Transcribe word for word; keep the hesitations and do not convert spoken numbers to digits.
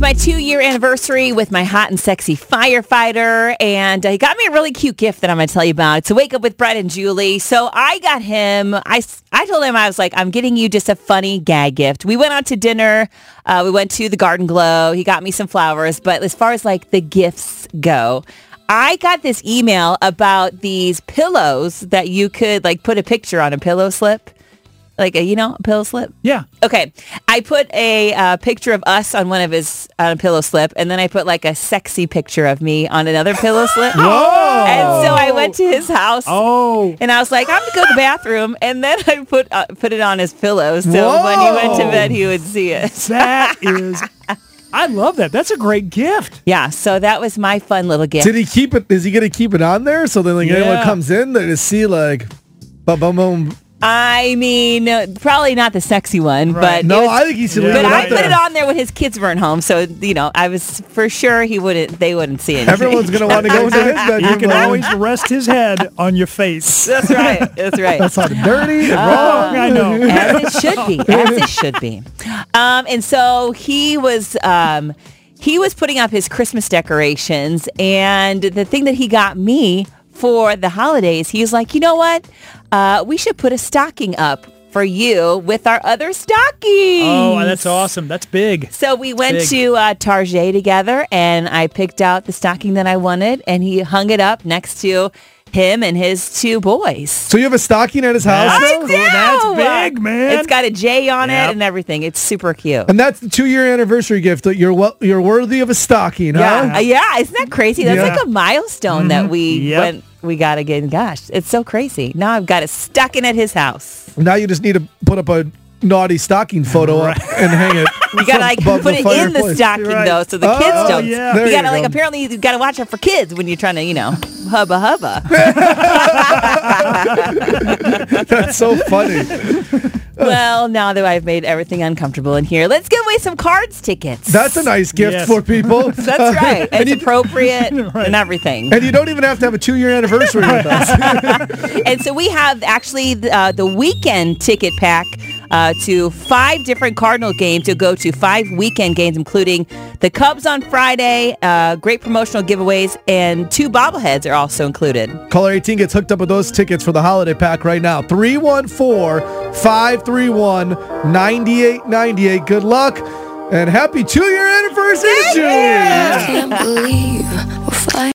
my two-year anniversary with my hot and sexy firefighter, and uh, he got me a really cute gift that I'm going to tell you about. It's a Wake Up with Brett and Julie. So I got him, I, I told him, I was like, I'm getting you just a funny gag gift. We went out to dinner. Uh, we went to the Garden Glow. He got me some flowers. But as far as like the gifts go, I got this email about these pillows that you could like put a picture on a pillow slip. Like, a, you know, a pillow slip? Yeah. Okay. I put a uh, picture of us on one of his on a pillow slip, and then I put like a sexy picture of me on another pillow slip. Whoa. And so I went to his house, Oh. and I was like, I'm going to go to the bathroom, and then I put uh, put it on his pillow, so Whoa. when he went to bed, he would see it. That is, I love that. That's a great gift. Yeah, so that was my fun little gift. Did he keep it? Is he going to keep it on there? So then like Yeah. anyone comes in, they just see like, boom, boom, boom. I mean, uh, probably not the sexy one, Right. but No, it was- I think he should Yeah. leave But it I up put there. it on there when his kids weren't home, so you know, I was for sure he wouldn't. They wouldn't see it. Everyone's going to want to go into his bedroom. You can though. always rest his head on your face. That's right. That's right. That's not dirty and Uh, wrong. I know. As it should be. As it should be. Um, and so he was. Um, he was putting up his Christmas decorations, and the thing that he got me for the holidays, he was like, you know what? Uh, we should put a stocking up for you with our other stockings. Oh, that's awesome. That's big. So we went Big. to uh, Target together, and I picked out the stocking that I wanted, and he hung it up next to him and his two boys. So you have a stocking at his house I now? do. That's big, man. It's got a J on Yep. it and everything. It's super cute. And that's the two-year anniversary gift. That You're wel- you're worthy of a stocking, Yeah, huh? uh, yeah, isn't that crazy? That's Yeah. like a milestone that we Yep. went. We got to get. Gosh, it's so crazy. Now I've got it stuck in at his house. Now you just need to put up a naughty stocking photo up and hang it. You gotta like above put it in the fireplace. stocking Right. though, so the Oh, kids don't. yeah. There You you gotta like go. apparently you gotta watch it for kids when you're trying to you know hubba hubba. That's so funny. Well, now that I've made everything uncomfortable in here, let's give away some cards tickets. That's a nice gift Yes. for people. That's right. and, It's you, appropriate Right. and everything. and you don't even have to have a two-year anniversary with us. And so we have actually uh, the weekend ticket pack uh, to five different Cardinal games. You'll go to five weekend games, including the Cubs on Friday, uh, great promotional giveaways, and two bobbleheads are also included. Caller eighteen gets hooked up with those tickets for the holiday pack right now. three one four, five three one, nine eight nine eight. Good luck and happy two-year anniversary, Julie. Can't believe we're